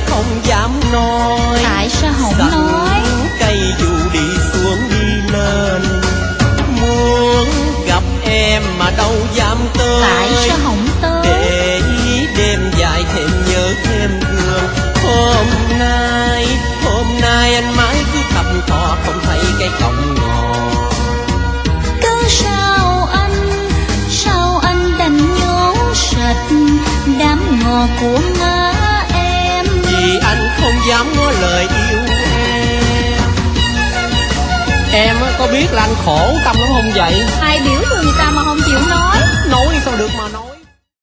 không dám nói. Tại sao không nói? Cây dù đi xuống đi lên, muốn gặp em mà đâu dám tới. Tại sao không tới? Để đêm dài thêm nhớ thêm thương. Hôm nay anh mãi cứ thầm thò không thấy cái cọng ngọt. Cứ sao anh đành nhốn sạch đám ngọt của má em. Vì anh không dám nói lời yêu em. Em có biết là anh khổ tâm lắm không vậy? Ai biểu thương người ta mà không chịu nói. Nói sao được mà nói.